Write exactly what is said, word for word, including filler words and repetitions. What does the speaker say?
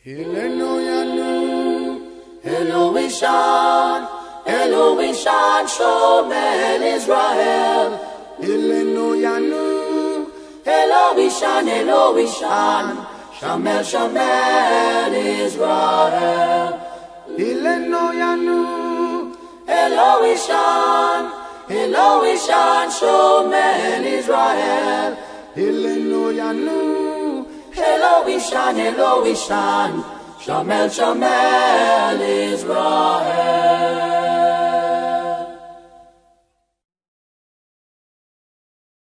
Hillenu, Eloishan, Eloishan, Shomel Israel. Hillenu, Eloishan, Eloishan, Shamel, Shamel Israel. Hillenu, Eloishan, Eloishan, Shomel Israel. Hillenu, Eloishan, Eloishan, Shamel, Shamel Israel.